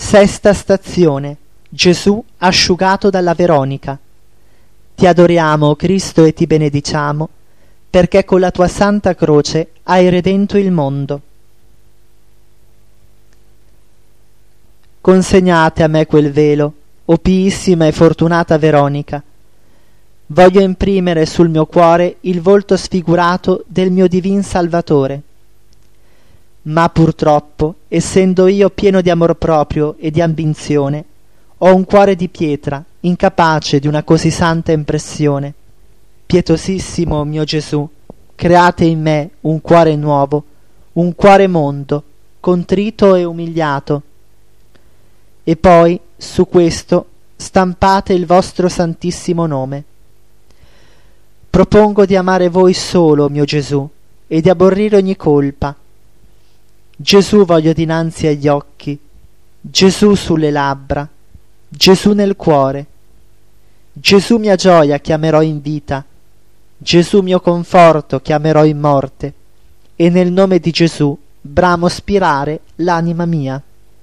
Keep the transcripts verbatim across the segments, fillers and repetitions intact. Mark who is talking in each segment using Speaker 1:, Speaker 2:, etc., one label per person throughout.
Speaker 1: Sesta stazione. Gesù asciugato dalla Veronica. Ti adoriamo, Cristo, e ti benediciamo, perché con la tua santa croce hai redento il mondo. Consegnate a me quel velo, o piissima e fortunata Veronica. Voglio imprimere sul mio cuore il volto sfigurato del mio divin Salvatore. Ma purtroppo, essendo io pieno di amor proprio e di ambizione, ho un cuore di pietra, incapace di una così santa impressione. Pietosissimo mio Gesù, create in me un cuore nuovo, un cuore mondo, contrito e umiliato. E poi, su questo, stampate il vostro santissimo nome. Propongo di amare voi solo, mio Gesù, e di aborrire ogni colpa. Gesù voglio dinanzi agli occhi, Gesù sulle labbra, Gesù nel cuore. Gesù mia gioia chiamerò in vita, Gesù mio conforto chiamerò in morte, e nel nome di Gesù bramo spirare l'anima mia.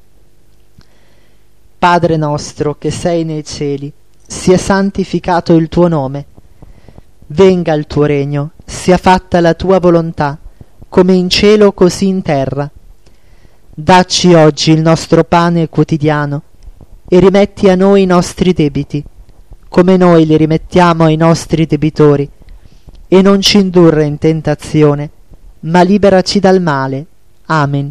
Speaker 1: Padre nostro che sei nei cieli, sia santificato il tuo nome. Venga il tuo regno, sia fatta la tua volontà, come in cielo così in terra. Dacci oggi il nostro pane quotidiano, e rimetti a noi i nostri debiti, come noi li rimettiamo ai nostri debitori, e non ci indurre in tentazione, ma liberaci dal male. Amen.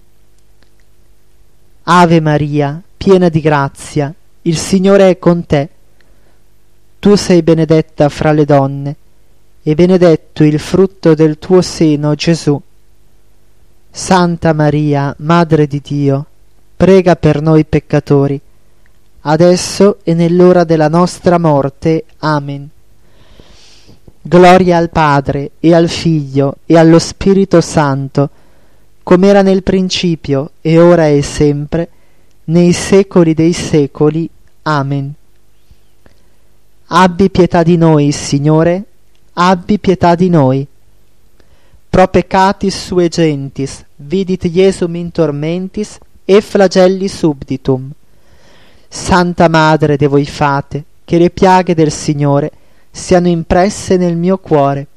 Speaker 1: Ave Maria, piena di grazia, il Signore è con te. Tu sei benedetta fra le donne, e benedetto il frutto del tuo seno, Gesù. Santa Maria, Madre di Dio, prega per noi peccatori, adesso e nell'ora della nostra morte. Amen. Gloria al Padre, e al Figlio, e allo Spirito Santo, come era nel principio, e ora e sempre, nei secoli dei secoli. Amen. Abbi pietà di noi, Signore, abbi pietà di noi. Pro peccatis sue gentis, vidit Iesum in tormentis, e flagelli subditum. Santa Madre de voi fate, che le piaghe del Signore siano impresse nel mio cuore,